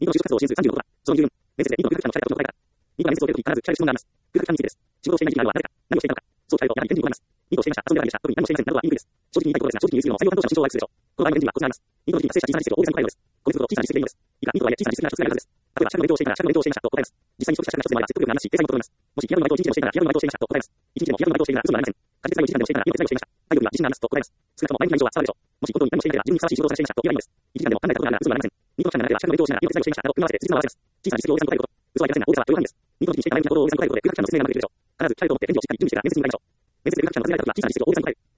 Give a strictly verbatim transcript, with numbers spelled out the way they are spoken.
民間の就職活動を支援するさんじゅうのことだ。その理由分、面接で民間の空気感を伝えたことを答えた。民間は面接を受けるとき必ず聞かれる質問があります。空気感についてです。仕事をしていない時期などは誰か、何をしていたのか、そう聞かれると、やはりエンジンを答えます。民としていました、遊んでばかりでした、特に何もしていませんなどは言いにくいです。正直に言いたいことですが、正直に言い過ぎるのも採用担当者の心情を悪くするでしょう。この場合のエンジンはコツがあります。民との時に達成した実績を大げさに答えるのです。個別ほど小さな実績でいいのです。以下、民とはいえ小さな実績が一つぐらいあるはずです。例えば、社の勉強をしていたら社の勉強をしていましたと答えます。実際に取得した社の一つの場合は説得力がありますし、計算にも整います。もしヒアルのバイトを一日でもしていたらヒアルのバイトをしていましたと答えます。一日でもヒアルのバイトをしているなら嘘はありません。仮説採用いちじかんでもしていたら今の手伝いをしていました。体力には自信がありますと答えます。少なくとも前向きな以上は伝わるでしょう。もし本当に何もしていなければ自分にふさわしい仕事をさせていましたと言えばいいのです。いちじかんでも考えたことがあるなら嘘はありません。民との社内では社の勉強をしながら今の手伝いをしていましたなど組み合わせて実践を合わせます。小さな実績を大げさに答えること。嘘は言いませんが大げさは許容範囲です。民との時にしていた前向きな行動を大げさに答えることで空気感の説明がうまくいくでしょう。必ず聞かれると思ってエンジンをしっかり準備してから面接に進むようになるでしょう。面接で空気感の説明がうまくいくときは小さな実績を大げさに答える。